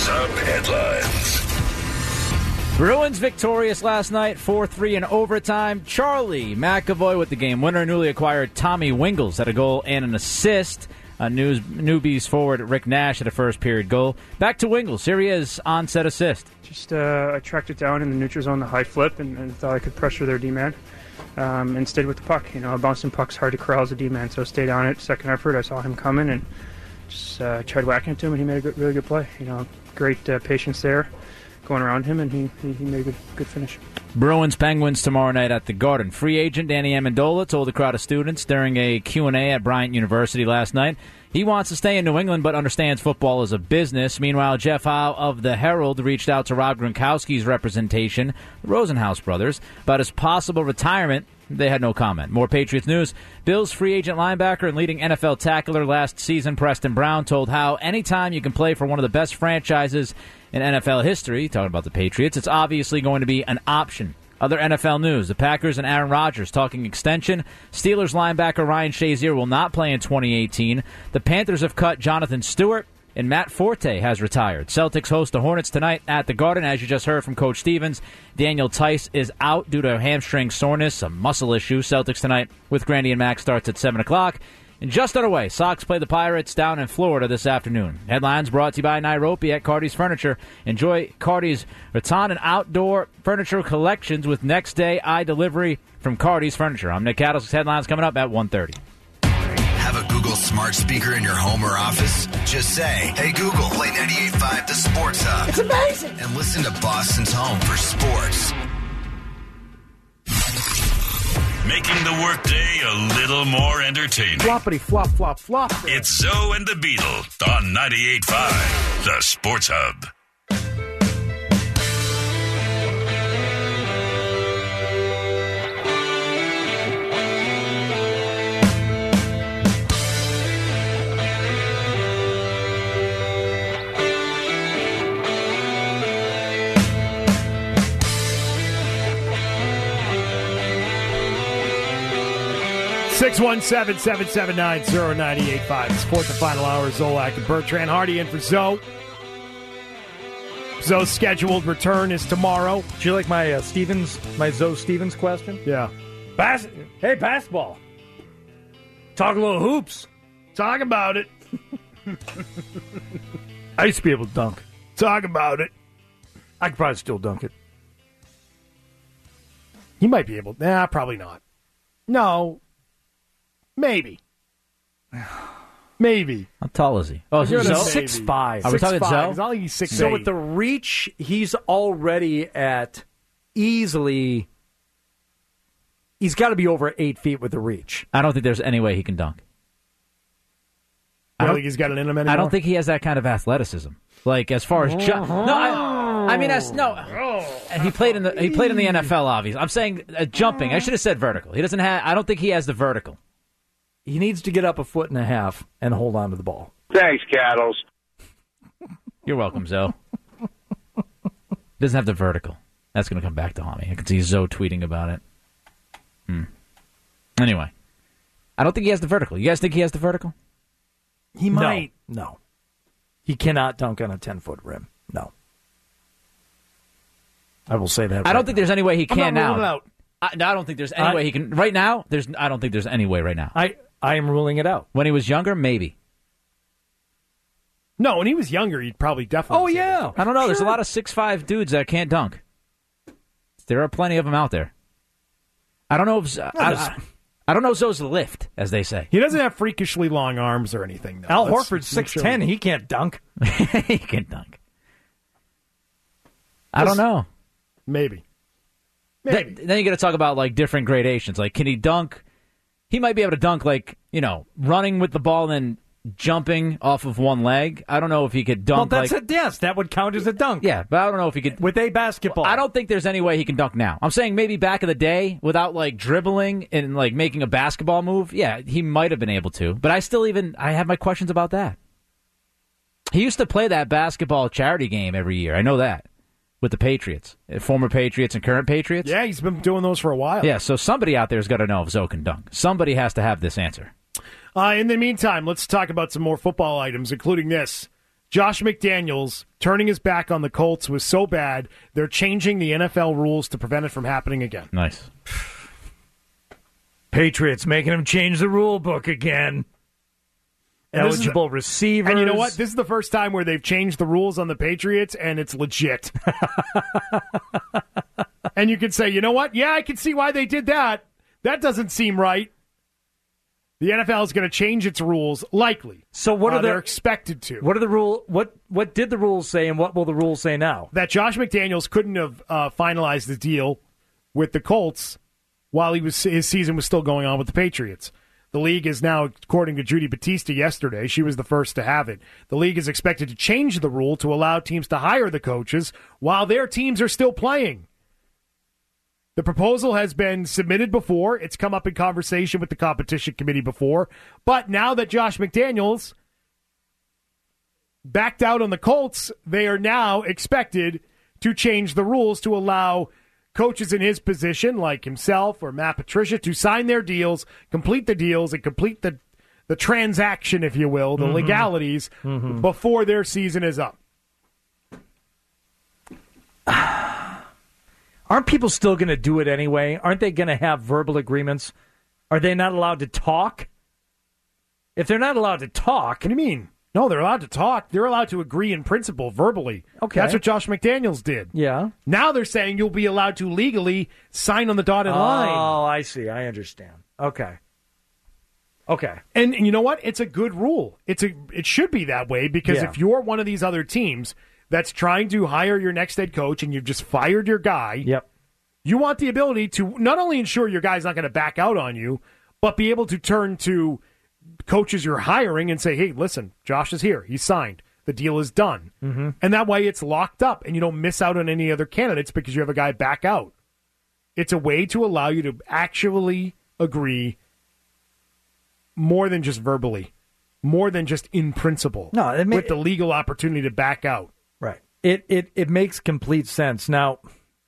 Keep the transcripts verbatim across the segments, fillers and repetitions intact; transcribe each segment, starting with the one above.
Sports Hub headlines. Bruins victorious last night, four three in overtime. Charlie McAvoy with the game winner. Newly acquired Tommy Wingles had a goal and an assist. Uh, news, newbies forward Rick Nash had a first period goal. Back to Wingles. Here he is, onset assist. Just uh, I tracked it down in the neutral zone, the high flip, and, and thought I could pressure their D-man. Um, and stayed with the puck. You know, a bouncing puck's hard to corral as a D-man, so stayed on it. Second effort, I saw him coming and just uh, tried whacking it to him, and he made a good, really good play. You know, great uh, patience there going around him, and he, he, he made a good, good finish. Bruins Penguins tomorrow night at the Garden. Free agent Danny Amendola told a crowd of students during a Q and A at Bryant University last night he wants to stay in New England but understands football is a business. Meanwhile, Jeff Howe of the Herald reached out to Rob Gronkowski's representation, the Rosenhaus brothers, about his possible retirement. They had no comment. More Patriots news. Bills free agent linebacker and leading N F L tackler last season, Preston Brown, told Howe, anytime you can play for one of the best franchises in N F L history, talking about the Patriots, it's obviously going to be an option. Other N F L news. The Packers and Aaron Rodgers talking extension. Steelers linebacker Ryan Shazier will not play in twenty eighteen. The Panthers have cut Jonathan Stewart, and Matt Forte has retired. Celtics host the Hornets tonight at the Garden. As you just heard from Coach Stevens, Daniel Tice is out due to hamstring soreness, a muscle issue. Celtics tonight with Grandy and Max starts at seven o'clock. And just underway, Sox play the Pirates down in Florida this afternoon. Headlines brought to you by Nairobi at Cardi's Furniture. Enjoy Cardi's rattan and outdoor furniture collections with next-day eye delivery from Cardi's Furniture. I'm Nick Cattles. Headlines coming up at one thirty. Have a Google smart speaker in your home or office? Just say, hey, Google, play ninety-eight point five The Sports Hub. It's amazing. And listen to Boston's home for sports. Making the workday a little more entertaining. Floppity flop flop flop. It's Zoe and the Beetle on ninety-eight point five The Sports Hub. six one seven, seven seven nine, zero nine eight five. Support the final hour. Zolak and Bertrand. Hardy in for Zoe. Zoe's scheduled return is tomorrow. Do you like my uh, Stevens, my Zoe Stevens question? Yeah. Bas- hey, basketball. Talk a little hoops. Talk about it. I used to be able to dunk. Talk about it. I could probably still dunk it. He might be able. Nah, probably not. No. Maybe. Maybe. How tall is he? Oh, Zoe? Zoe? six five. Are we talking Zoe? I think he's six So eight. with the reach, he's already at easily. He's got to be over eight feet with the reach. I don't think there's any way he can dunk. I don't think he's got it in him anymore. I don't think he has that kind of athleticism. Like as far as ju- no, I, I mean as no. And he played in the he played in the N F L. Obviously, I'm saying uh, jumping. I should have said vertical. He doesn't have. I don't think he has the vertical. He needs to get up a foot and a half and hold on to the ball. Thanks, Cattles. You're welcome, Zoe. Doesn't have the vertical. That's going to come back to haunt me. I can see Zoe tweeting about it. Hmm. Anyway, I don't think he has the vertical. You guys think he has the vertical? He might. No. no. He cannot dunk on a ten-foot rim. No. I will say that. I right don't think now. there's any way he can I'm not ruling now. it out. I, no, I don't think there's any I, way he can. Right now, there's. I don't think there's any way right now. I, I am ruling it out. When he was younger, maybe. No, when he was younger, he'd probably definitely. Oh, yeah. I don't know. Sure. There's a lot of six five dudes that can't dunk. There are plenty of them out there. I don't know if. I, I, I don't know Zoe's lift, as they say. He doesn't have freakishly long arms or anything. Though. Al Let's Horford's make six ten. sure. He can't dunk. He can dunk. I don't know. Maybe. Maybe. Then, then you got to talk about like different gradations. Like, can he dunk? He might be able to dunk, like, you know, running with the ball and then jumping off of one leg. I don't know if he could dunk. Well, that's like, a yes. That would count as a dunk. Yeah, but I don't know if he could with a basketball. I don't think there's any way he can dunk now. I'm saying maybe back in the day without like dribbling and like making a basketball move. Yeah, he might have been able to, but I still even I have my questions about that. He used to play that basketball charity game every year. I know that. With the Patriots, former Patriots and current Patriots. Yeah, he's been doing those for a while. Yeah, so somebody out there has got to know if Zoe can dunk. Somebody has to have this answer. Uh, in the meantime, let's talk about some more football items, including this. Josh McDaniels turning his back on the Colts was so bad, they're changing the N F L rules to prevent it from happening again. Nice. Patriots making him change the rule book again. Eligible the, receivers. And you know what? This is the first time where they've changed the rules on the Patriots, and it's legit. And you can say, you know what? Yeah, I can see why they did that. That doesn't seem right. The N F L is going to change its rules, likely. So what uh, are the, they're expected to? What are the rule? What what did the rules say, and what will the rules say now? That Josh McDaniels couldn't have uh, finalized the deal with the Colts while he was his season was still going on with the Patriots. The league is now, according to Judy Batista yesterday, she was the first to have it. The league is expected to change the rule to allow teams to hire the coaches while their teams are still playing. The proposal has been submitted before. It's come up in conversation with the competition committee before. But now that Josh McDaniels backed out on the Colts, they are now expected to change the rules to allow coaches in his position, like himself or Matt Patricia, to sign their deals, complete the deals, and complete the, the transaction, if you will, the mm-hmm. legalities, mm-hmm. before their season is up. Aren't people still going to do it anyway? Aren't they going to have verbal agreements? Are they not allowed to talk? If they're not allowed to talk... What do you mean? No, they're allowed to talk. They're allowed to agree in principle, verbally. Okay. That's what Josh McDaniels did. Yeah. Now they're saying you'll be allowed to legally sign on the dotted oh, line. Oh, I see. I understand. Okay. Okay. And, and you know what? It's a good rule. It's a. It should be that way because yeah. if you're one of these other teams that's trying to hire your next head coach and you've just fired your guy, yep. you want the ability to not only ensure your guy's not going to back out on you, but be able to turn to coaches you're hiring and say, hey, listen, Josh is here. He's signed. The deal is done. Mm-hmm. And that way it's locked up and you don't miss out on any other candidates because you have a guy back out. It's a way to allow you to actually agree more than just verbally, more than just in principle, no, it may- with the legal opportunity to back out. Right. It, it, it makes complete sense. Now,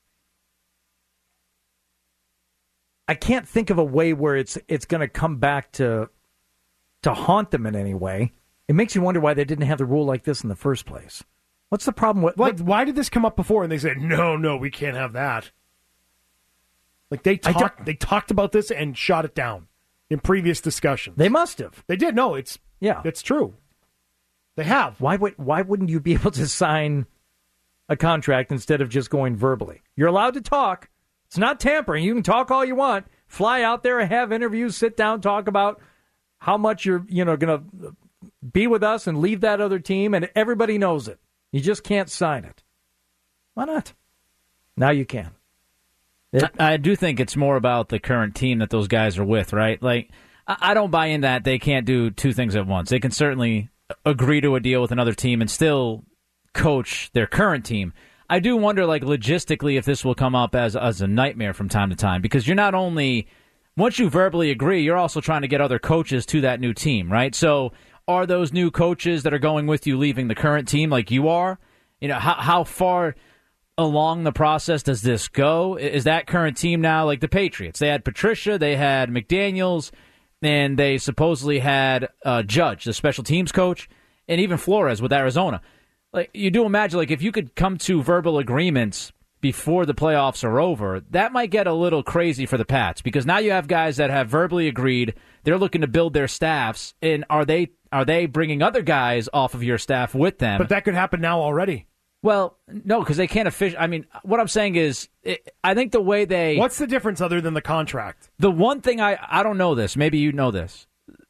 I can't think of a way where it's it's going to come back to to haunt them in any way. It makes you wonder why they didn't have the rule like this in the first place. What's the problem with... Like, why did this come up before? And they said, no, no, we can't have that. Like, they talked they talked about this and shot it down in previous discussions. They must have. They did. No, it's yeah, it's true. They have. Why would why wouldn't you be able to sign a contract instead of just going verbally? You're allowed to talk. It's not tampering. You can talk all you want. Fly out there and have interviews, sit down, talk about how much you're, you know, going to be with us and leave that other team, and everybody knows it. You just can't sign it. Why not? Now you can. It, I, I do think it's more about the current team that those guys are with, right? Like, I, I don't buy in that they can't do two things at once. They can certainly agree to a deal with another team and still coach their current team. I do wonder, like, logistically, if this will come up as as a nightmare from time to time, because you're not only, once you verbally agree, you're also trying to get other coaches to that new team, right? So are those new coaches that are going with you leaving the current team like you are? You know, how how far along the process does this go? Is that current team now like the Patriots? They had Patricia, they had McDaniels, and they supposedly had uh, Judge, the special teams coach, and even Flores with Arizona. Like, you do imagine, like, if you could come to verbal agreements before the playoffs are over, that might get a little crazy for the Pats, because now you have guys that have verbally agreed. They're looking to build their staffs, and are they are they bringing other guys off of your staff with them? But that could happen now already. Well, no, because they can't officially. I mean, what I'm saying is, it, I think the way they... What's the difference other than the contract? The one thing I, I don't know this. Maybe you know this.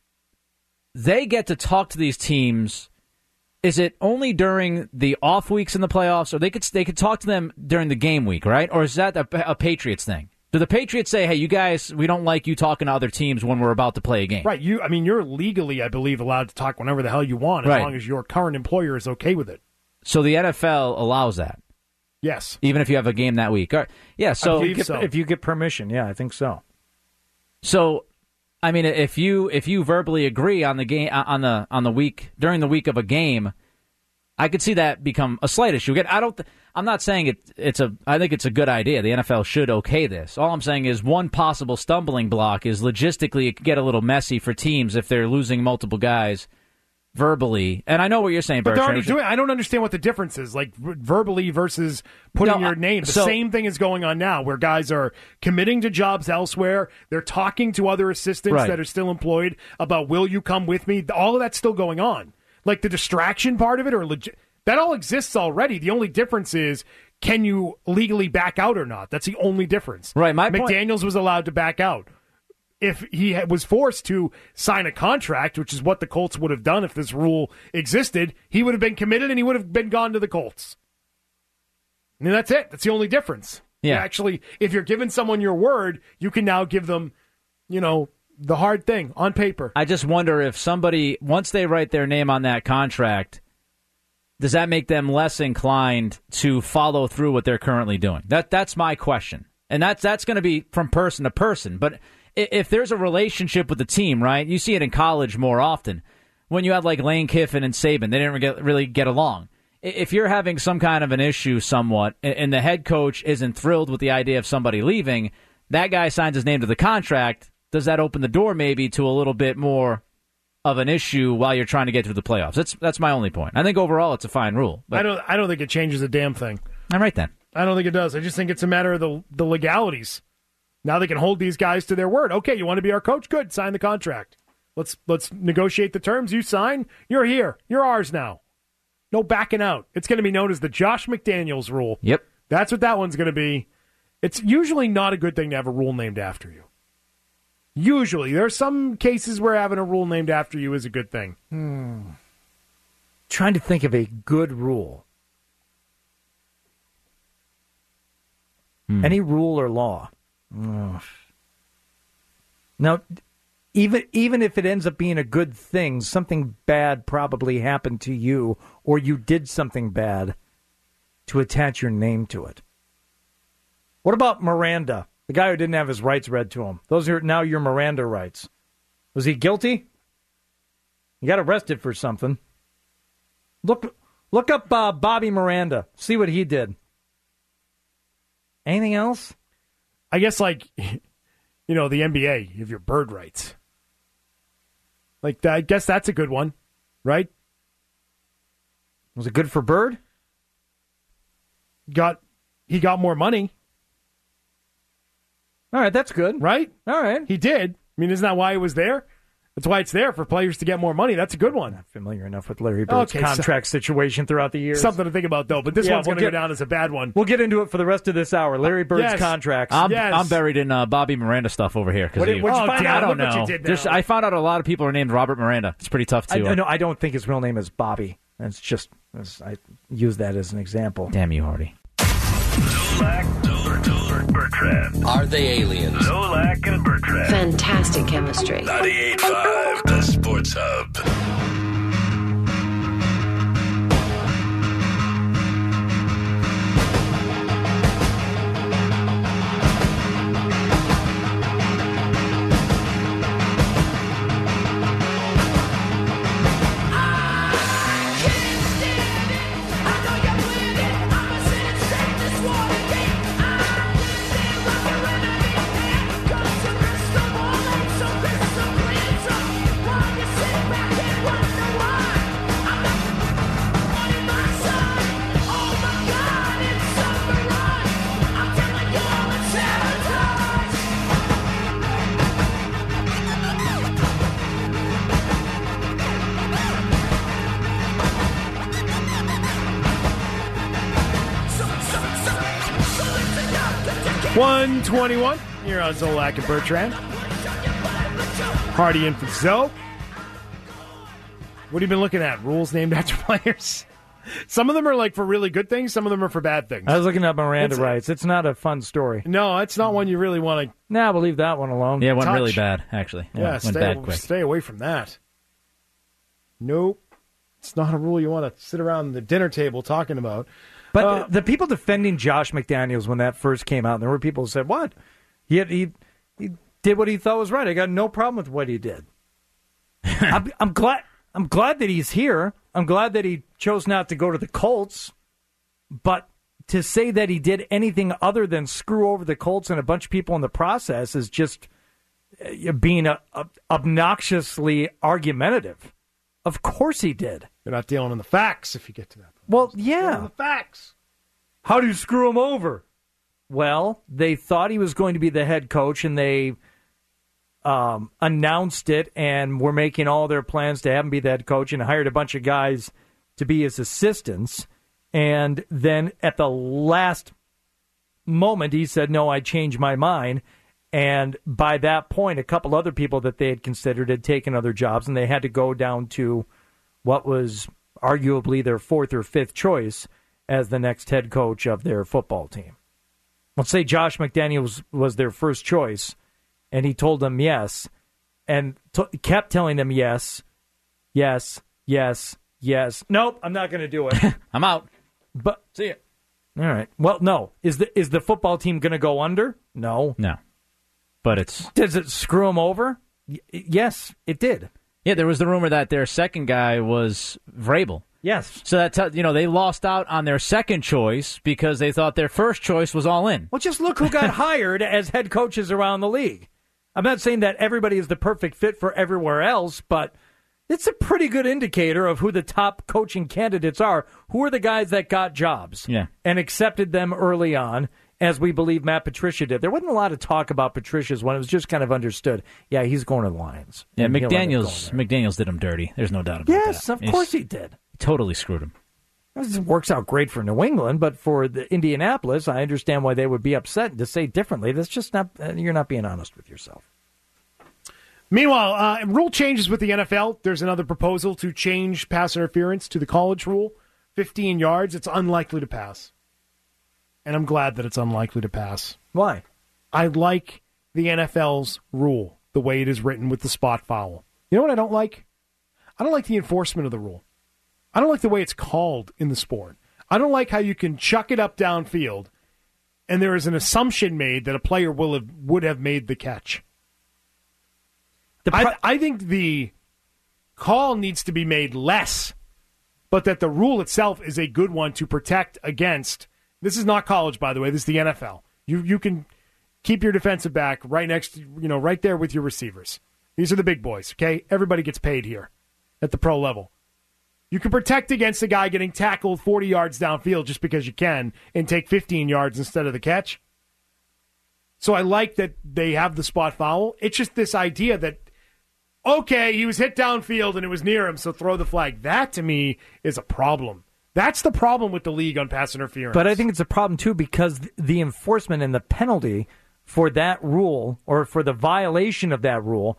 They get to talk to these teams. Is it only during the off weeks in the playoffs, or they could they could talk to them during the game week, right? Or is that a, a Patriots thing? Do the Patriots say, "Hey, you guys, we don't like you talking to other teams when we're about to play a game"? Right. You, I mean, you're legally, I believe, allowed to talk whenever the hell you want, as right. long as your current employer is okay with it. So the N F L allows that. Yes. Even if you have a game that week. Yeah. So, if you, get, so. if you get permission, yeah, I think so. So. I mean, if you if you verbally agree on the game on the on the week during the week of a game, I could see that become a slight issue. Again, I don't. I'm not saying it. It's a. I think it's a good idea. The N F L should okay this. All I'm saying is one possible stumbling block is logistically it could get a little messy for teams if they're losing multiple guys verbally, and I know what you're saying, But they're Bertrand. already doing it. I don't understand what the difference is, like v- verbally versus putting No, your name. The so- same thing is going on now, where guys are committing to jobs elsewhere. They're talking to other assistants Right. that are still employed about, will you come with me? All of that's still going on. Like the distraction part of it, or legit, that all exists already. The only difference is, can you legally back out or not? That's the only difference. Right, my point- McDaniels was allowed to back out. If he had- was forced to sign a contract, which is what the Colts would have done if this rule existed, he would have been committed and he would have been gone to the Colts. And that's it. That's the only difference. Yeah. You actually, if you're giving someone your word, you can now give them, you know, the hard thing on paper. I just wonder if somebody, once they write their name on that contract, does that make them less inclined to follow through what they're currently doing? That That's my question. And that's, that's going to be from person to person. But if there's a relationship with the team, right, you see it in college more often. When you have like Lane Kiffin and Saban, they didn't get, really get along. If you're having some kind of an issue somewhat, and the head coach isn't thrilled with the idea of somebody leaving, that guy signs his name to the contract, does that open the door maybe to a little bit more of an issue while you're trying to get through the playoffs? That's that's my only point. I think overall it's a fine rule. But I don't. I don't think it changes a damn thing. I'm right then. I don't think it does. I just think it's a matter of the the legalities. Now they can hold these guys to their word. Okay, you want to be our coach? Good. Sign the contract. Let's let's negotiate the terms. You sign. You're here. You're ours now. No backing out. It's going to be known as the Josh McDaniels rule. Yep. That's what that one's going to be. It's usually not a good thing to have a rule named after you. Usually. There are some cases where having a rule named after you is a good thing. Hmm. Trying to think of a good rule. Hmm. Any rule or law. Ugh. Now, even even if it ends up being a good thing, something bad probably happened to you, or you did something bad to attach your name to it. What about Miranda, the guy who didn't have his rights read to him? Those are now your Miranda rights. Was he guilty? He got arrested for something. Look, look up uh, Bobby Miranda. See what he did. Anything else? I guess, like, you know, the N B A, you have your bird rights. Like, I guess that's a good one, right? Was it good for Bird? Got he got more money, All right, that's good. right? All right. He did. I mean, isn't that why it was there? That's why it's there, for players to get more money. That's a good one. Not familiar enough with Larry Bird's Okay, so- contract situation throughout the years. Something to think about, though. But this Yeah, one's we'll going to get- go down as a bad one. We'll get into it for the rest of this hour. Larry Bird's Yes. contracts. I'm, Yes. I'm buried in uh, Bobby Miranda stuff over here. 'cause What of did- you. what'd you Oh, find damn, out? I don't look what know. you did There's- now. I found out a lot of people are named Robert Miranda. It's pretty tough, I, too. no, I don't think his real name is Bobby. It's just, it's, I use that as an example. Damn you, Hardy. Zolak, Zoller, Zoller, Bertrand. Are they aliens? Zolak and Bertrand. Fantastic chemistry. ninety-eight point five, the Sports Hub. one twenty-one. You're on Zolak and Bertrand. Hardy in for Zoe. What have you been looking at? Rules named after players? Some of them are like for really good things. Some of them are for bad things. I was looking at Miranda It's- rights. It's not a fun story. No, it's not one you really want to. Nah, we'll leave that one alone. Yeah, it went Touch. really bad, actually. Yeah, Yeah, went stay, bad quick. stay away from that. Nope. It's not a rule you want to sit around the dinner table talking about. But Uh, the people defending Josh McDaniels when that first came out, there were people who said, what? He, had, he, he did what he thought was right. I got no problem with what he did. I'm, I'm glad I'm glad that he's here. I'm glad that he chose not to go to the Colts. But to say that he did anything other than screw over the Colts and a bunch of people in the process is just uh, being a, a, obnoxiously argumentative. Of course he did. You're not dealing in the facts if you get to that point. Well, Dealing yeah. in the facts. How do you screw him over? Well, they thought he was going to be the head coach, and they um, announced it and were making all their plans to have him be the head coach and hired a bunch of guys to be his assistants. And then at the last moment, he said, no, I changed my mind. And by that point, a couple other people that they had considered had taken other jobs, and they had to go down to what was arguably their fourth or fifth choice as the next head coach of their football team. Let's say Josh McDaniels was their first choice, and he told them yes, and t- kept telling them yes, yes, yes, yes. Nope, I'm not going to do it. I'm out. But See ya. all right. Well, no. Is the is the football team going to go under? No. No. But it's... Does it screw them over? Y- yes, it did. Yeah, there was the rumor that their second guy was Vrabel. Yes. So that t- you know they lost out on their second choice because they thought their first choice was all in. Well, just look who got hired as head coaches around the league. I'm not saying that everybody is the perfect fit for everywhere else, but it's a pretty good indicator of who the top coaching candidates are. Who are the guys that got jobs Yeah. and accepted them early on, as we believe Matt Patricia did. There wasn't a lot of talk about Patricia's when it was just kind of understood. Yeah, he's going to the Lions. Yeah, And he'll end up McDaniels going there. McDaniels did him dirty. There's no doubt about Yes, that. of He's- course he did. Totally screwed him. This works out great for New England, but for the Indianapolis, I understand why they would be upset. To say differently, that's just not, uh, you're not being honest with yourself. Meanwhile, uh, rule changes with the N F L. There's another proposal to change pass interference to the college rule. fifteen yards, it's unlikely to pass. And I'm glad that it's unlikely to pass. Why? I like the N F L's rule, the way it is written with the spot foul. You know what I don't like? I don't like the enforcement of the rule. I don't like the way it's called in the sport. I don't like how you can chuck it up downfield and there is an assumption made that a player will have, would have made the catch. The pro- I, I think the call needs to be made less, but that the rule itself is a good one to protect against. This is not college, by the way. This is the N F L. You you can keep your defensive back right next to, you know, right there with your receivers. These are the big boys, okay? Everybody gets paid here at the pro level. You can protect against a guy getting tackled forty yards downfield just because you can and take fifteen yards instead of the catch. So I like that they have the spot foul. It's just this idea that, okay, he was hit downfield and it was near him, so throw the flag. That, to me, is a problem. That's the problem with the league on pass interference. But I think it's a problem, too, because the enforcement and the penalty for that rule or for the violation of that rule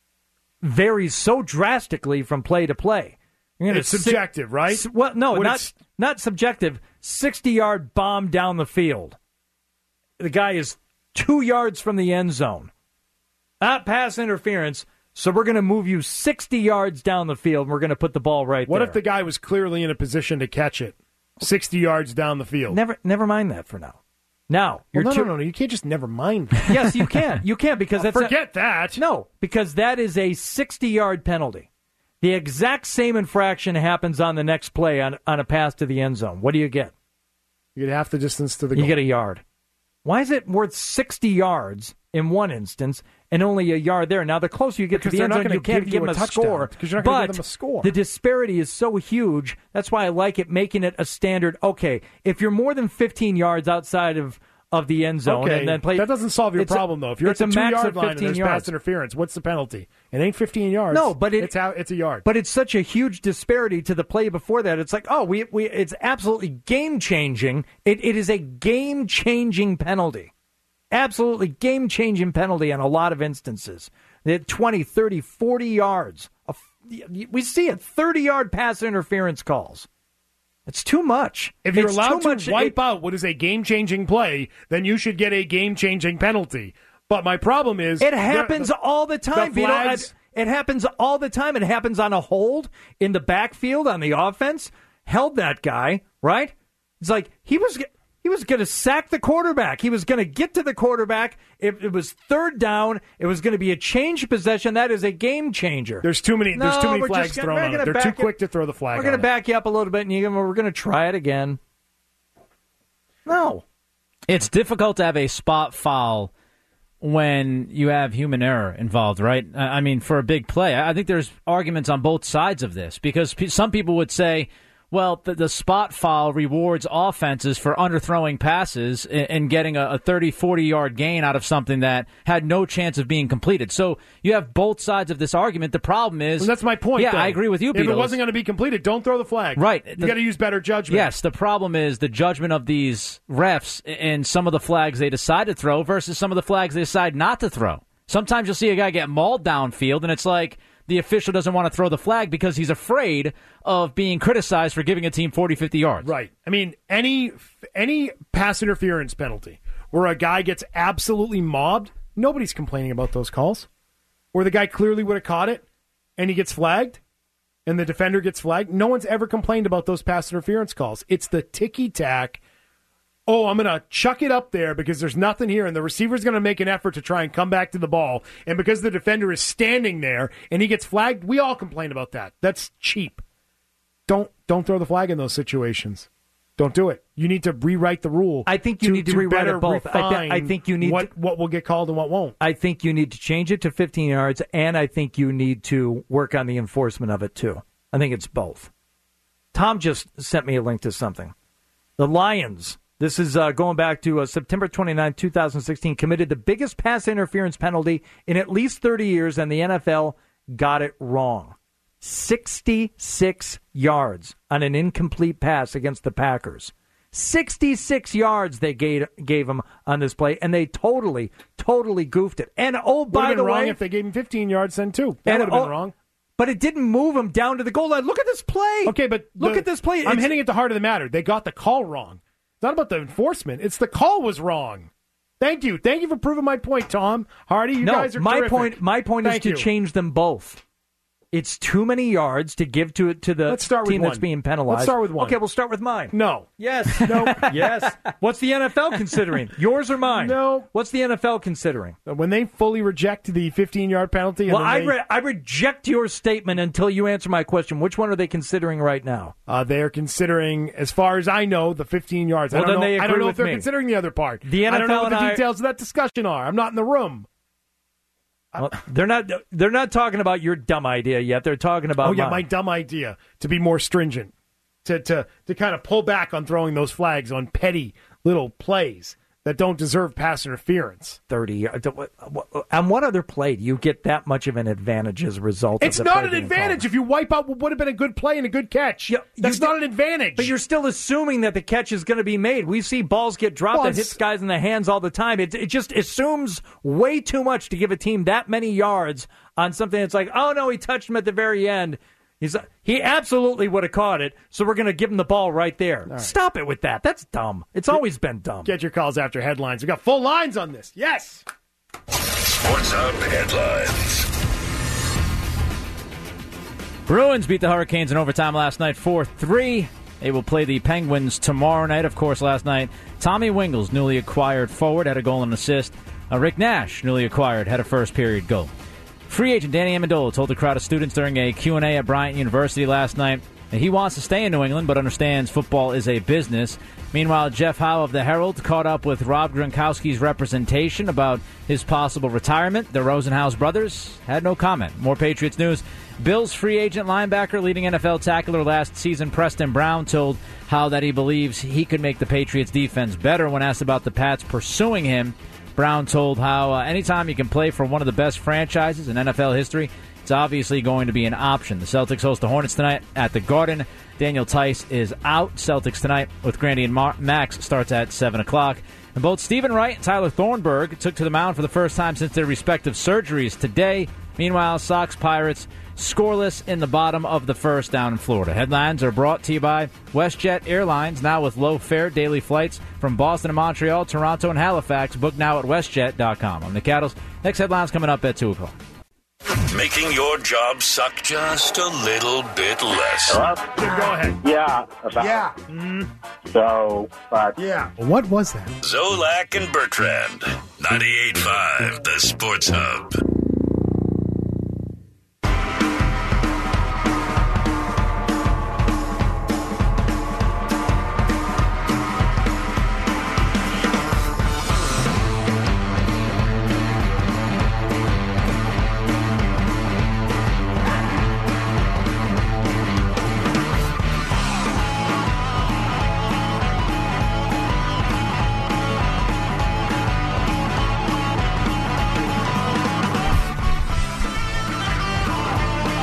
varies so drastically from play to play. You're gonna It's subjective, right? s- Well, no, What not it's- not subjective. sixty-yard bomb down the field. The guy is two yards from the end zone. Not pass interference, so we're going to move you sixty yards down the field, and we're going to put the ball right What there. if the guy was clearly in a position to catch it sixty yards down the field? Never, never mind that for now. Now, Well, you're no, two- no, no, no. You can't just never mind that. Yes, you can. You can because that's Forget that. No, because that is a sixty-yard penalty. The exact same infraction happens on the next play on, on a pass to the end zone. What do you get? You get half the distance to the You goal. get a yard. Why is it worth sixty yards in one instance and only a yard there? Now, the closer you get Because to the they're end not zone, gonna you can't give give you them a a touchdown, score. because you're not gonna But give them a score. the disparity is so huge. That's why I like it, making it a standard. Okay, if you're more than fifteen yards outside of, of the end zone Okay, and then play, that doesn't solve your it's a- problem, though. If you're at it's the a max two-yard of line and fifteen there's yards. pass interference, what's the penalty? It ain't fifteen yards. No, but it- it's out. It's a yard. But it's such a huge disparity to the play before that. It's like, oh, we we it's absolutely game changing. It it is a game changing penalty. Absolutely game changing penalty in a lot of instances. At twenty, thirty, forty yards. A f- We see it, thirty-yard pass interference calls. It's too much. If you're It's allowed too to much. wipe It- out what is a game-changing play, then you should get a game-changing penalty. But my problem is It there- happens the- all the time. the Vito. flags- It happens all the time. It happens on a hold in the backfield on the offense. Held that guy, right? It's like he was he was going to sack the quarterback. He was going to get to the quarterback. If it was third down, it was going to be a change possession. That is a game changer. There's too many. There's No, too many we're flags just gonna- thrown we're on it. gonna They're back too it- quick to throw the flag. We're going to on it. back you up a little bit, and you, we're going to try it again. No. It's difficult to have a spot foul when you have human error involved, right? I mean, for a big play. I think there's arguments on both sides of this because some people would say, well, the, the spot foul rewards offenses for underthrowing passes and, and getting a, a thirty, forty-yard gain out of something that had no chance of being completed. So you have both sides of this argument. The problem is... Well, that's my point, Yeah, though. I agree with you, Beatles. If it wasn't going to be completed, don't throw the flag. Right. You got to use better judgment. Yes, the problem is the judgment of these refs and some of the flags they decide to throw versus some of the flags they decide not to throw. Sometimes you'll see a guy get mauled downfield, and it's like... the official doesn't want to throw the flag because he's afraid of being criticized for giving a team forty, fifty yards. Right. I mean, any any pass interference penalty where a guy gets absolutely mobbed, nobody's complaining about those calls. Or the guy clearly would have caught it and he gets flagged and the defender gets flagged. No one's ever complained about those pass interference calls. It's the ticky-tack. Oh, I'm going to chuck it up there because there's nothing here, and the receiver's going to make an effort to try and come back to the ball. And because the defender is standing there and he gets flagged, we all complain about that. That's cheap. Don't don't throw the flag in those situations. Don't do it. You need to rewrite the rule. I think you to, need to, to rewrite better it both. I, th- I think you need what, to, what will get called and what won't. I think you need to change it to fifteen yards, and I think you need to work on the enforcement of it too. I think it's both. Tom just sent me a link to something. The Lions. This is uh, going back to uh, September twenty-ninth, twenty sixteen, committed the biggest pass interference penalty in at least thirty years, and the N F L got it wrong. sixty-six yards on an incomplete pass against the Packers. sixty-six yards they gave, gave them on this play, and they totally, totally goofed it. And, oh, Would by have been the wrong way... if they gave him fifteen yards then, too. That and, would have been oh, wrong. But it didn't move him down to the goal line. Look at this play. Okay, but Look the, at this play. I'm It's- hitting at the heart of the matter. They got the call wrong. It's not about the enforcement. It's the call was wrong. Thank you. Thank you for proving my point, Tom. Hardy, you no, guys are my terrific. point. My point Thank is to you. change them both. It's too many yards to give to to the Let's start with team that's one. being penalized. Let's start with one. Okay, we'll start with mine. No. Yes. No. Yes. What's the N F L considering? Yours or mine? No. What's the N F L considering? When they fully reject the fifteen-yard penalty... and Well, then I, they, re- I reject your statement until you answer my question. Which one are they considering right now? Uh, they are considering, as far as I know, the fifteen yards. Well, I don't then know, they I agree don't know with if they're me. considering the other part. The N F L I don't know what and the I- details of that discussion are. I'm not in the room. Well, they're not. They're not talking about your dumb idea yet. They're talking about Oh, yeah, mine. my dumb idea to be more stringent, to, to, to kind of pull back on throwing those flags on petty little plays that don't deserve pass interference. thirty. And what other play do you get that much of an advantage as a result It's of the not play an being advantage called? if you wipe out what would have been a good play and a good catch. Yeah, you That's did- not an advantage. But you're still assuming that the catch is going to be made. We see balls get dropped Well, that it's- hits guys in the hands all the time. It, it just assumes way too much to give a team that many yards on something that's like, oh, no, he touched him at the very end. He's He absolutely would have caught it, so we're going to give him the ball right there. Right. Stop it with that. That's dumb. It's always been dumb. Get your calls after headlines. We got full lines on this. Yes. Sports Hub headlines. Bruins beat the Hurricanes in overtime last night four three. They will play the Penguins tomorrow night. Of course, last night, Tommy Wingels, newly acquired forward, had a goal and assist. Uh, Rick Nash, newly acquired, had a first-period goal. Free agent Danny Amendola told the crowd of students during a Q and A at Bryant University last night that he wants to stay in New England but understands football is a business. Meanwhile, Jeff Howe of the Herald caught up with Rob Gronkowski's representation about his possible retirement. The Rosenhaus brothers had no comment. More Patriots news. Bills free agent linebacker, leading N F L tackler last season, Preston Brown, told Howe that he believes he could make the Patriots defense better. When asked about the Pats pursuing him, Brown told how uh, anytime you can play for one of the best franchises in N F L history, it's obviously going to be an option. The Celtics host the Hornets tonight at the Garden. Daniel Tice is out. Celtics tonight with Grandy and Mar- Max starts at seven o'clock. And both Stephen Wright and Tyler Thornburg took to the mound for the first time since their respective surgeries today. Meanwhile, Sox Pirates scoreless in the bottom of the first down in Florida. Headlines are brought to you by WestJet Airlines, now with low-fare daily flights from Boston to Montreal, Toronto, and Halifax. Book now at westjet dot com. I'm Nick Cattles. Next headline's coming up at two o'clock. Making your job suck just a little bit less. Hello? Go ahead. Yeah. About, Yeah. So, but Yeah. What was that? Zolak and Bertrand. ninety-eight point five, the Sports Hub.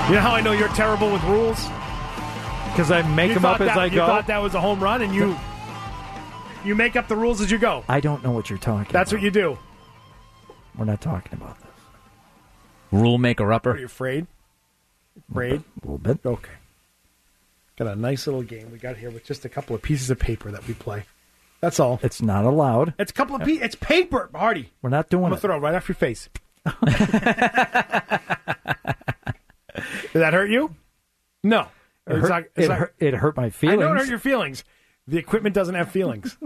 You know how I know you're terrible with rules? Because I make You them up thought as that- I You go. thought that was a home run, and you you make up the rules as you go. I don't know what you're talking That's about. what you do. We're not talking about this. Rule maker upper. Are you afraid? Afraid? A little bit. Okay. Got a nice little game we got here with just a couple of pieces of paper that we play. That's all. It's not allowed. It's a couple of pieces. It's paper, Hardy. We're not doing I'm it. gonna throw it right off your face. Did that hurt you? No. It It's hurt, not- it's it, not- hurt, it hurt my I feelings. know it hurt your feelings. The equipment doesn't have feelings.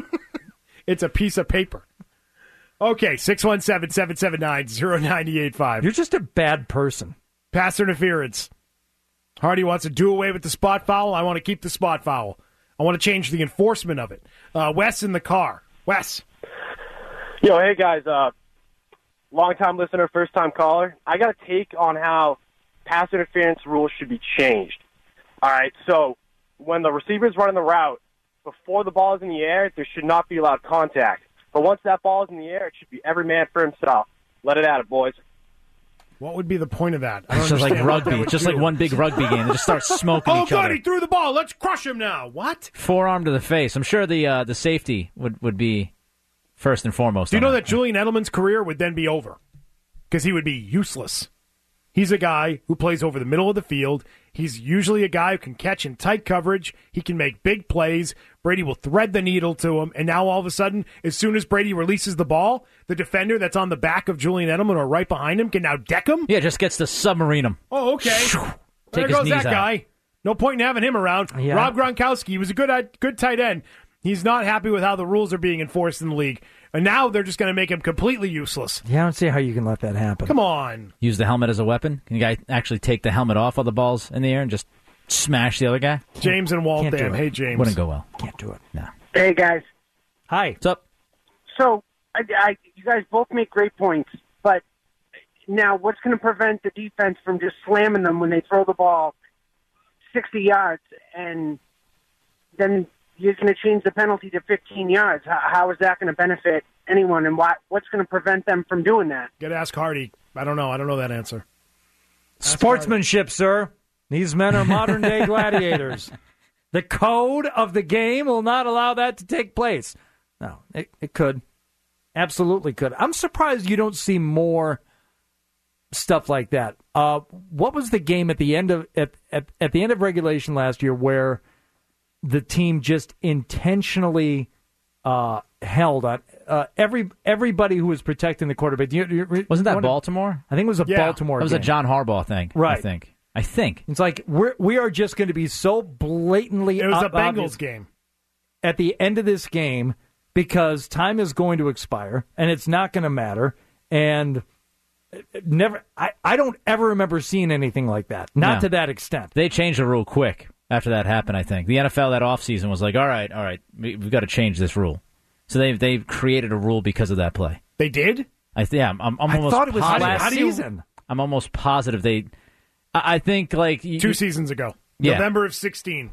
It's a piece of paper. Okay, six one seven, seven seven nine, zero nine eight five. You're just a bad person. Pass interference. Hardy wants to do away with the spot foul. I want to keep the spot foul. I want to change the enforcement of it. Uh, Wes in the car. Wes. Yo, hey guys, uh, long-time listener, first-time caller. I got a take on how pass interference rules should be changed. All right, so when the receiver's running the route, before the ball is in the air, there should not be allowed contact. But once that ball is in the air, it should be every man for himself. Let it at it, boys. What would be the point of that? I don't It's just like understand what that rugby. would It's just do. like one big rugby game. They just start smoking Oh, each good, other. he threw the ball. Let's crush him now. What? Forearm to the face. I'm sure the uh, the safety would, would be first and foremost. Do you on know that Julian Edelman's career would then be over? Because he would be useless. He's a guy who plays over the middle of the field. He's usually a guy who can catch in tight coverage. He can make big plays. Brady will thread the needle to him. And now all of a sudden, as soon as Brady releases the ball, the defender that's on the back of Julian Edelman or right behind him can now deck him? Yeah, just gets to submarine him. Oh, okay. There Take his goes knees that out. guy. No point in having him around. Yeah. Rob Gronkowski, he was a good good tight end. He's not happy with how the rules are being enforced in the league. And now they're just going to make him completely useless. Yeah, I don't see how you can let that happen. Come on. Use the helmet as a weapon. Can the guy actually take the helmet off while the ball's in the air and just smash the other guy? James and Can't do Waltham. it. Hey, James. Wouldn't go well. Can't do it. No. Hey, guys. Hi. What's up? So, I, I, you guys both make great points, but now what's going to prevent the defense from just slamming them when they throw the ball sixty yards, and then you're going to change the penalty to fifteen yards? How, how is that going to benefit anyone, and why, what's going to prevent them from doing that? Got to ask Hardy. I don't know. I don't know that answer. Sportsmanship, sir. These men are modern-day gladiators. The code of the game will not allow that to take place. No, it, it could. Absolutely could. I'm surprised you don't see more stuff like that. Uh, what was the game at the end of at, at, at the end of regulation last year where the team just intentionally uh, held on uh, every everybody who was protecting the quarterback? Do you, do you, Wasn't that wanna- Baltimore? I think it was a Yeah. Baltimore That was game. a John Harbaugh thing. I Right. think. I think. It's like we're we are just going to be so blatantly It was a ob- obvious Bengals game. at the end of this game because time is going to expire and it's not going to matter. And never, I, I don't ever remember seeing anything like that. Not No. to that extent. They changed the rule quick after that happened, I think. The N F L that offseason was like, all right, all right, we, we've got to change this rule. So they they created a rule because of that play. They did? I th- yeah, I'm, I'm, I'm I almost thought it was positive. last How do you- season. I'm almost positive they. I, I think like you, Two seasons ago. Yeah. November of sixteen.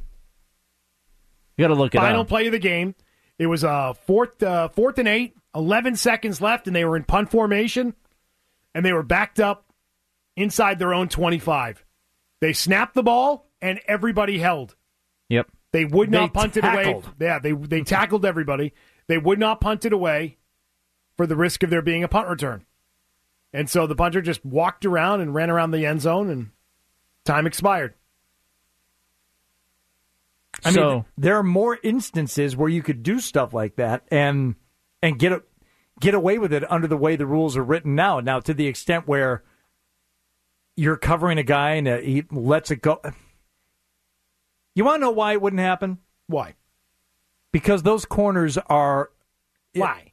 you got to look it Final up. play of the game. It was uh, fourth, uh, fourth and eight, eleven seconds left, and they were in punt formation, and they were backed up inside their own twenty-five. They snapped the ball, and everybody held. Yep. They would not They punt tackled. it away. Yeah, they they tackled everybody. They would not punt it away for the risk of there being a punt return. And so the punter just walked around and ran around the end zone, and time expired. I so mean, there are more instances where you could do stuff like that and and get a, get away with it under the way the rules are written now. Now, to the extent where you're covering a guy and uh, he lets it go. You want to know why it wouldn't happen? Why? Because those corners are. Why?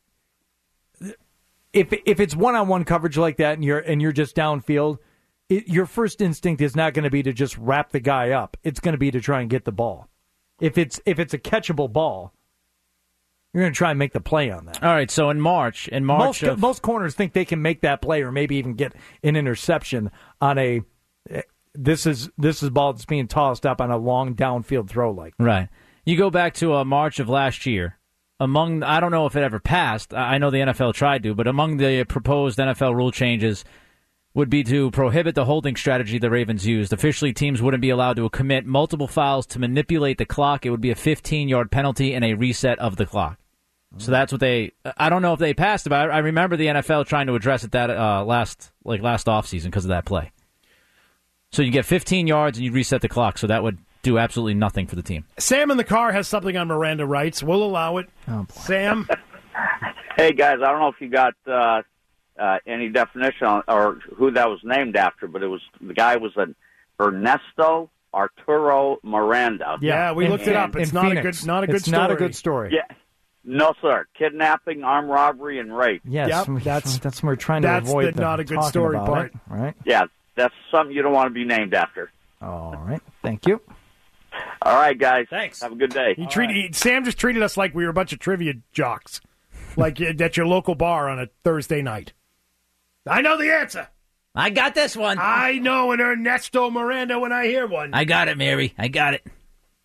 If if it's one on one coverage like that and you're and you're just downfield, it, your first instinct is not going to be to just wrap the guy up. It's going to be to try and get the ball. If it's if it's a catchable ball, you're going to try and make the play on that. all right. So in March, in March Most of, most corners think they can make that play or maybe even get an interception on a. This is this is ball that's being tossed up on a long downfield throw like. right. You go back to uh, March of last year. Among, I don't know if it ever passed. I I know the N F L tried to, but among the proposed N F L rule changes would be to prohibit the holding strategy the Ravens used. Officially, teams wouldn't be allowed to commit multiple fouls to manipulate the clock. It would be a fifteen-yard penalty and a reset of the clock. So that's what they. I don't know if they passed it, but I remember the N F L trying to address it that uh, last like last offseason because of that play. So you get fifteen yards and you reset the clock. So that would do absolutely nothing for the team. Sam in the car has something on Miranda rights. We'll allow it. Oh, Sam. Hey guys, I don't know if you got uh, uh, any definition on, or who that was named after, but it was the guy was an Ernesto Arturo Miranda. Yeah, we in, looked it up. It's in not Phoenix. a good, not a good it's story. not a good story. Yeah. No, sir. Kidnapping, armed robbery, and rape. Yes, Yep, that's- that's what we're trying to that's avoid. the not a good talking story about part. it, right? Yeah, that's something you don't want to be named after. All right. Thank you. All right, guys. Thanks. Have a good day. He treated he, Sam just treated us like we were a bunch of trivia jocks, like at your local bar on a Thursday night. I know the answer. I got this one. I know an Ernesto Miranda when I hear one. I got it, Mary. I got it.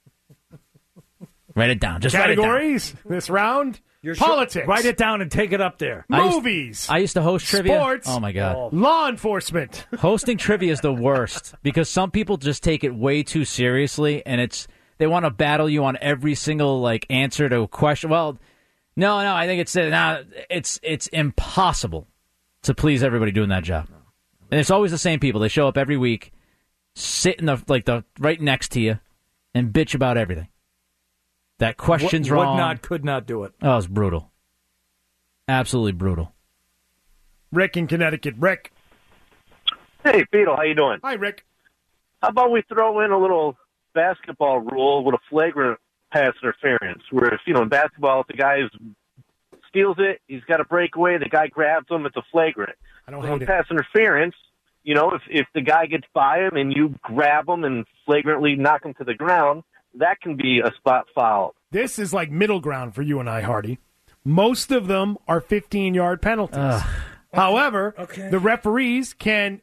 Write it down. Just write it down. Categories this round: politics, Write it down and take it up there. I used- movies, I used to host trivia. sports, Oh my god. law enforcement. Hosting trivia is the worst because some people just take it way too seriously, and it's they want to battle you on every single like answer to a question. Well, no, no, I think it's uh, nah, it's it's impossible to please everybody doing that job, and it's always the same people. They show up every week, sit in the like the right next to you, and bitch about everything. That question's would, wrong. Would not, could not do it. Oh, it's brutal. Absolutely brutal. Rick in Connecticut. Rick. Hey, Beetle, how you doing? Hi, Rick. How about we throw in a little basketball rule with a flagrant pass interference, where if, you know, in basketball, if the guy is, steals it, he's got a breakaway, the guy grabs him, it's a flagrant. I don't So hate in it. pass interference, you know, if, if the guy gets by him and you grab him and flagrantly knock him to the ground, that can be a spot foul. This is like middle ground for you and I, Hardy. Most of them are fifteen-yard penalties. Ugh. However, Okay. the referees can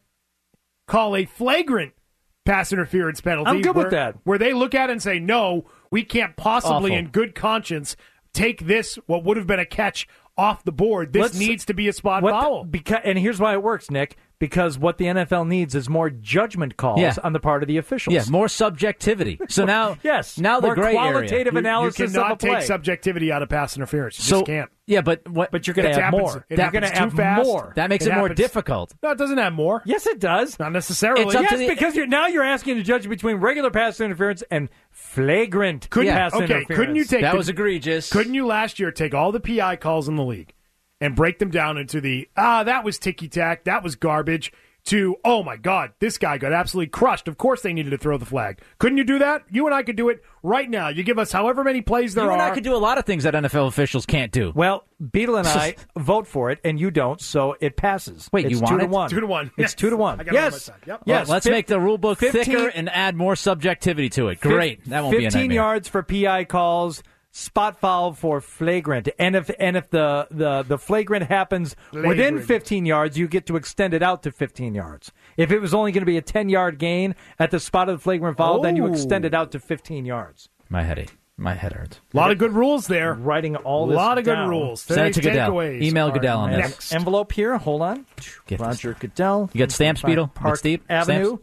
call a flagrant pass interference penalty. I'm good where, with that. Where they look at it and say, no, we can't possibly, Awful. in good conscience, take this, what would have been a catch, off the board. This Let's- needs to be a spot What foul. the, beca- and here's why it works, Nick. Because what the N F L needs is more judgment calls Yeah. on the part of the officials. Yeah, more subjectivity. So now, Yes, now the more gray qualitative area. You- analysis you of cannot a play. take subjectivity out of pass interference. You So just can't. yeah, but what? But you're going It to have happens- more. it You're going to happens too have fast. more. that makes It it, more happens- difficult. No, it doesn't have more. Yes, it does. Not necessarily. It's up Yes, to the- because you're now you're asking to judge between regular pass interference and flagrant Couldn't, pass okay, interference. couldn't you take That the- was egregious. Couldn't you last year take all the P I calls in the league and break them down into the, ah, that was ticky-tack, that was garbage, to, oh, my God, this guy got absolutely crushed. Of course they needed to throw the flag. Couldn't you do that? You and I could do it right now. You give us however many plays there You and are. I could do a lot of things that N F L officials can't do. Well, Beetle and I vote for it, and you don't, so it passes. Wait, it's you two want to it? one. Two to one. It's Yes. two to one. I got it on my yes. side. Yep. Yes. Well, let's fif- make the rule book fifteen thicker and add more subjectivity to it. Great. That won't be a fifteen nightmare. yards for P I calls. Spot foul for flagrant, and if and if the, the, the flagrant happens Flagrant. within fifteen yards, you get to extend it out to fifteen yards. If it was only going to be a ten yard gain at the spot of the flagrant foul, then you Oh. extend it out to fifteen yards. My head, my head hurts. A lot of good rules there. Writing all A this lot of good down. rules. Send it to Today's Goodell. takeaways Email are Goodell on this. next. Envelope here. Hold on. Get this. Roger Goodell. You got stamps, Beetle? Park That's deep? Avenue.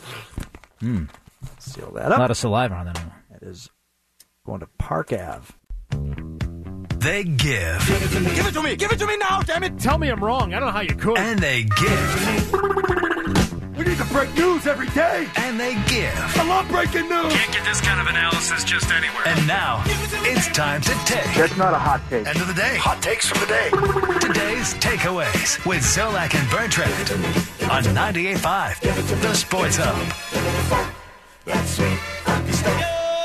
Hmm. Seal that A up. lot of saliva on that one. That is going to Park Ave. They give. Give it to me! Give it to me now, damn it! Tell me I'm wrong. I don't know how you could. And they give. We need to break news every day! And they give. I love breaking news! Can't get this kind of analysis just anywhere. And now, it's time to take. That's not a hot take. End of the day. Hot takes from the day. Today's takeaways with Zolak and Bertrand on ninety-eight point five, The Sports Hub. That's sweet, funky stuff.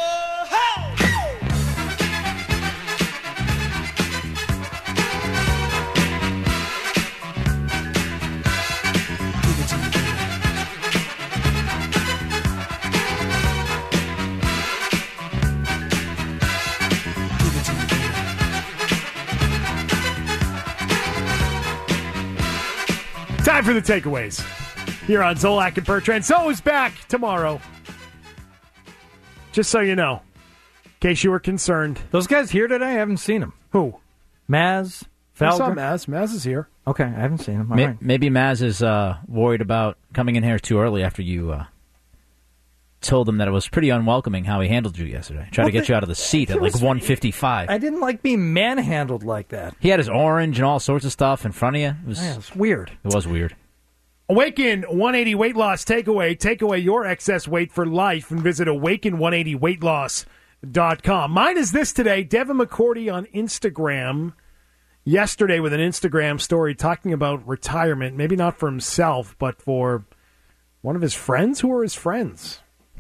Time for the takeaways here on Zolak and Bertrand. So is back tomorrow. Just so you know, in case you were concerned. Those guys here today, I haven't seen them. Who? Maz, I saw Felger? Maz. Maz is here. Okay, I haven't seen him. All May- right. Maybe Maz is uh, worried about coming in here too early after you uh, told him that it was pretty unwelcoming how he handled you yesterday. Tried Well, to get the- you out of the seat at it like was- one fifty-five. I didn't like being manhandled like that. He had his orange and all sorts of stuff in front of you. It was, Yeah, it's weird. It was weird. Awaken one eighty Weight Loss Takeaway. Take away your excess weight for life and visit awaken one eighty weight loss dot com. Mine is this today. Devin McCourty on Instagram yesterday with an Instagram story talking about retirement. Maybe not for himself, but for one of his friends. Who are his friends?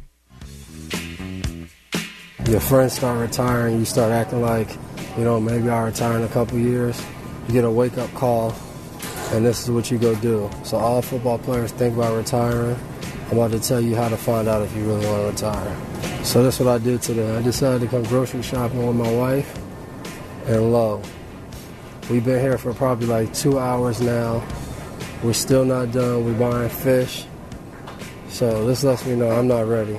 Your friends start retiring. You start acting like, you know, maybe I'll retire in a couple years. You get a wake-up call. And this is what you go do. So all football players think about retiring. I'm about to tell you how to find out if you really want to retire. So that's what I did today. I decided to come grocery shopping with my wife. And lo, we've been here for probably like two hours now. We're still not done. We're buying fish. So this lets me know I'm not ready.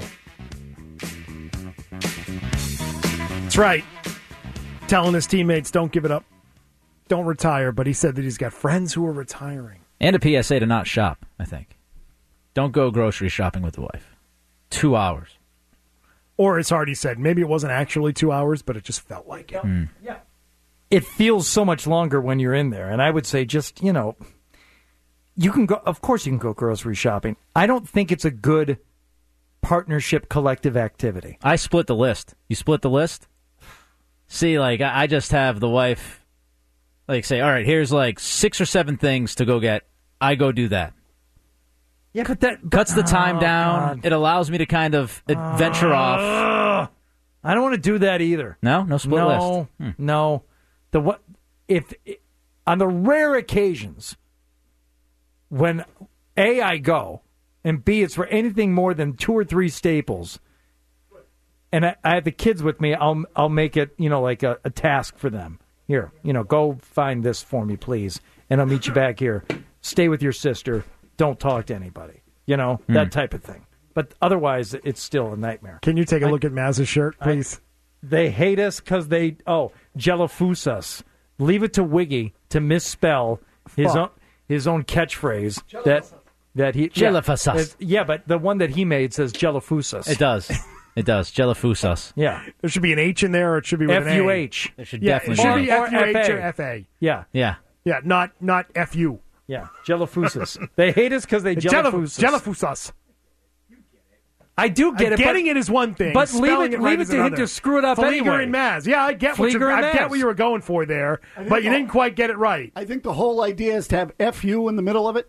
That's right. Telling his teammates, don't give it up. Don't retire. But he said that he's got friends who are retiring. And a P S A to not shop, I think. Don't go grocery shopping with the wife. Two hours. Or as Hardy said, maybe it wasn't actually two hours, but it just felt like it. Mm. Yeah. It feels so much longer when you're in there. And I would say just, you know, you can go, of course you can go grocery shopping. I don't think it's a good partnership collective activity. I split the list. You split the list? See, like, I I just have the wife, like, say, all right, here's like six or seven things to go get. I go do that. Yeah, but that cuts the time oh, down. God. It allows me to kind of uh, venture off. Ugh. I don't want to do that either. No, no split no, list. Hmm. No, the what if on the rare occasions when A, I go, and B, it's for anything more than two or three staples, and I, I have the kids with me, I'll I'll make it, you know, like a, a task for them. Here, you know, go find this for me, please, and I'll meet you back here. Stay with your sister. Don't talk to anybody. You know, Mm. that type of thing. But otherwise, it's still a nightmare. Can you take a I- look at Maz's shirt, please? They hate us because they, oh, Jellafusas. Leave it to Wiggy to misspell his Fuck. own his own catchphrase that that he Jellafusas. Yeah, yeah, but the one that he made says Jellafusas. It does. It does. Jellafusas. Yeah. There should be an H in there, or it should be with F U an A. H. There should Yeah, definitely it should be. be Or F U H F A. or F A. Yeah. Yeah. Yeah, not not F U. Yeah. Jellafusas. They hate us because they Jellaf- Jellafusas. Jellafusas. I do get Uh, it. Getting but, it is one thing, But leave spelling it, right leave it is to him another. to screw it up Flieger anyway. and Maz. Yeah, I get what you Flieger and I get Maz. what you were going for there, but you didn't quite get it right. I think the whole idea is to have F U in the middle of it.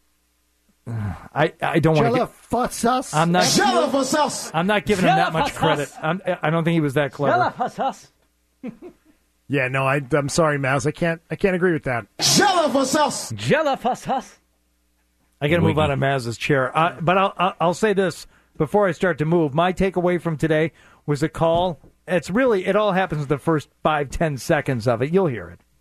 I, I don't want to get... Jellafusas. I'm not, Jellafusas. I'm not giving him that much credit. I'm, I don't think he was that clever. Yeah, no, I, I'm sorry, Maz. I can't I can't agree with that. Jellafusas. Jellafusas. I got to move Wiggy. out of Maz's chair. Uh, but I'll, I'll I'll say this before I start to move. My takeaway from today was a call. It's really, it all happens the first five, ten seconds of it. You'll hear it.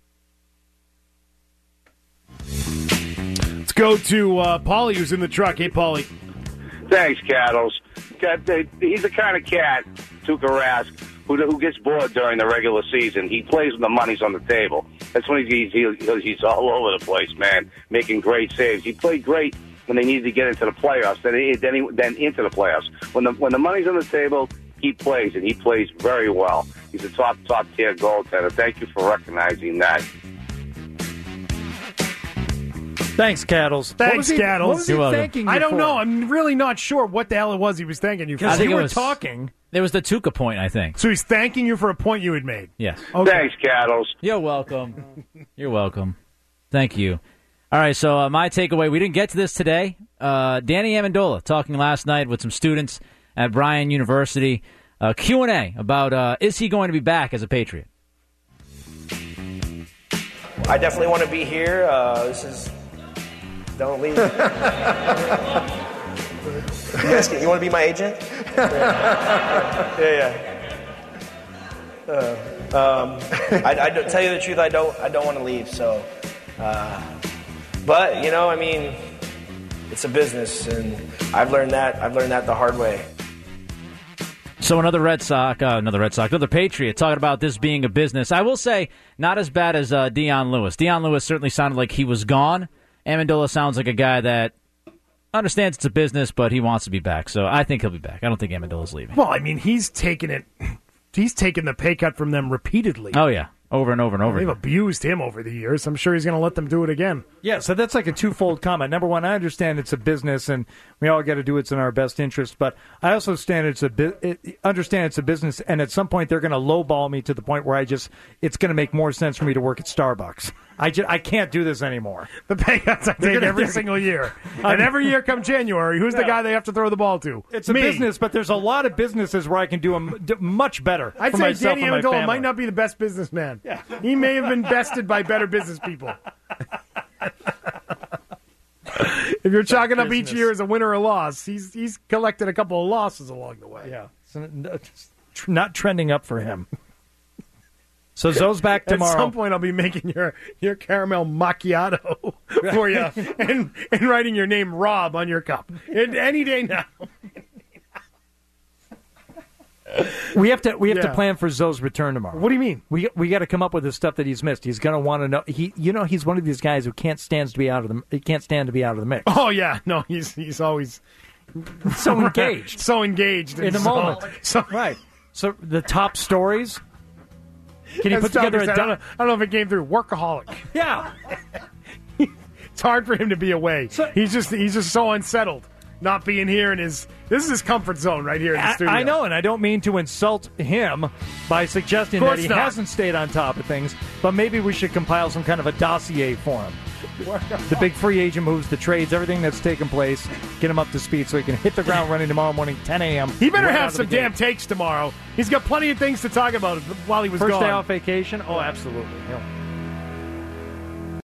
Let's go to uh, Paulie, who's in the truck. Hey, Paulie. Thanks, Cattles. Cat- He's the kind of cat, Tuukka Rask, who, who gets bored during the regular season. He plays when the money's on the table. That's when he's, he's, he's all over the place, man, making great saves. He played great when they needed to get into the playoffs, then, he, then, he, then into the playoffs. When the, when the money's on the table, he plays, and he plays very well. He's a top, top-tier goaltender. Thank you for recognizing that. Thanks, Cattles. What Thanks, was he, Cattles. What was he You're welcome. thanking you I don't for? know. I'm really not sure what the hell it was he was thanking you for. Because think you it were was- talking. There was the Tuca point, I think. So he's thanking you for a point you had made. Yes. Okay. Thanks, Cattles. You're welcome. You're welcome. Thank you. All right, so uh, my takeaway, we didn't get to this today. Uh, Danny Amendola talking last night with some students at Bryan University. Uh, Q and A about uh, is he going to be back as a Patriot? I definitely want to be here. Uh, this is... Don't leave. You guys, can, you want to be my agent? Yeah, yeah. yeah. Uh, um, I, I don't- tell you the truth, I don't. I don't want to leave. So, uh, but you know, I mean, it's a business, and I've learned that. I've learned that the hard way. So another Red Sox, uh, another Red Sox, another Patriot talking about this being a business. I will say, not as bad as uh, Dion Lewis. Dion Lewis certainly sounded like he was gone. Amendola sounds like a guy that understands it's a business, but he wants to be back. So I think he'll be back. I don't think Amendola's leaving. Well, I mean, he's taken it. He's taken the pay cut from them repeatedly. Oh, yeah. Over and over and over. They've abused him over the years. I'm sure he's going to let them do it again. Yeah, so that's like a twofold comment. Number one, I understand it's a business, and we all got to do what's in our best interest. But I also understand it's a bu- it, understand it's a business, and at some point they're going to lowball me to the point where I just it's going to make more sense for me to work at Starbucks. I just, I can't do this anymore. The pay cuts I take every single year, and every year come January, who's yeah. the guy they have to throw the ball to? It's a Me. business, but there's a lot of businesses where I can do them do much better. I'd for say myself Danny and my Amendola family. might not be the best businessman. Yeah. He may have been bested by better business people. If you're chalking up each year as a win or a loss, he's he's collected a couple of losses along the way. Yeah, so, not trending up for him. So Zoe's back tomorrow. At some point, I'll be making your, your caramel macchiato for you and, and writing your name Rob on your cup. And any day now. We have to we have Yeah. to plan for Zoe's return tomorrow. What do you mean? We we got to come up with the stuff that he's missed. He's going to want to know. He you know he's one of these guys who can't stand to be out of the he can't stand to be out of the mix. Oh yeah, no, he's he's always so engaged, so engaged in the so, moment. So right. So the top stories. Can you As put together Tucker a said, I, don't know, I don't know if it came through. Workaholic. Yeah. It's hard for him to be away. So, he's just he's just so unsettled. Not being here in his this is his comfort zone right here in the I, studio. I know, and I don't mean to insult him by suggesting Of that course he not. hasn't stayed on top of things, but maybe we should compile some kind of a dossier for him. The big free agent moves, the trades, everything that's taken place, get him up to speed so he can hit the ground running tomorrow morning, ten a.m. He better right out have of some the damn gate. takes tomorrow. He's got plenty of things to talk about while he was First gone. day off vacation? Oh, absolutely. He'll,